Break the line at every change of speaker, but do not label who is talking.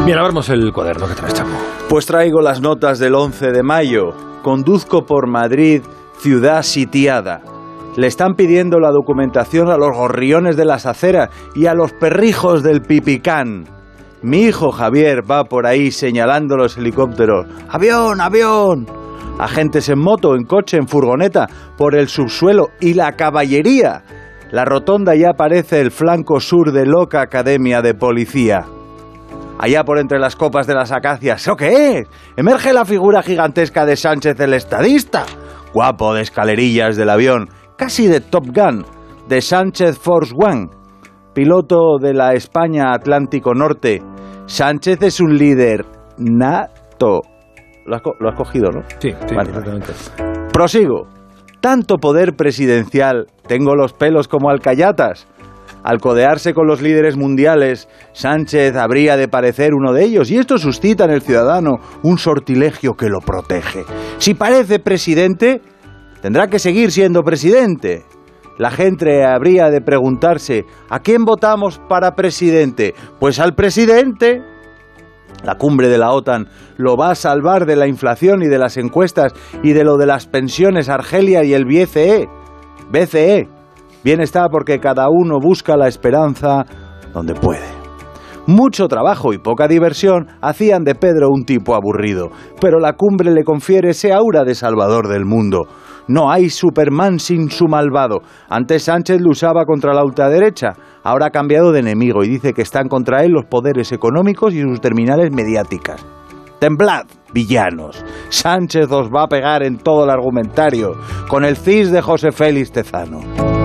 Bien, abrimos el cuaderno que traes, Chapo.
Pues traigo las notas del 11 de mayo. Conduzco por Madrid, ciudad sitiada. Le están pidiendo la documentación a los gorriones de las aceras y a los perrijos del Pipicán. Mi hijo Javier va por ahí señalando los helicópteros. ¡Avión, avión! Agentes en moto, en coche, en furgoneta, por el subsuelo y la caballería. La rotonda ya parece el flanco sur de loca academia de policía. Allá por entre las copas de las acacias, ¿eso qué es? Emerge la figura gigantesca de Sánchez el estadista. Guapo de escalerillas del avión, casi de Top Gun, de Sánchez Force One. Piloto de la España Atlántico Norte. Sánchez es un líder nato. Lo has cogido, ¿no?
Sí,
vale,
exactamente.
Prosigo. Tanto poder presidencial, tengo los pelos como alcayatas. Al codearse con los líderes mundiales, Sánchez habría de parecer uno de ellos, y esto suscita en el ciudadano un sortilegio que lo protege. Si parece presidente, tendrá que seguir siendo presidente. La gente habría de preguntarse, ¿a quién votamos para presidente? Pues al presidente. La cumbre de la OTAN lo va a salvar de la inflación y de las encuestas y de lo de las pensiones Argelia y el BCE. Bien está porque cada uno busca la esperanza donde puede. Mucho trabajo y poca diversión hacían de Pedro un tipo aburrido, pero la cumbre le confiere ese aura de salvador del mundo. No hay Superman sin su malvado. Antes Sánchez luchaba contra la ultraderecha, ahora ha cambiado de enemigo y dice que están contra él los poderes económicos y sus terminales mediáticas. Temblad, villanos. Sánchez os va a pegar en todo el argumentario, con el cis de José Félix Tezano.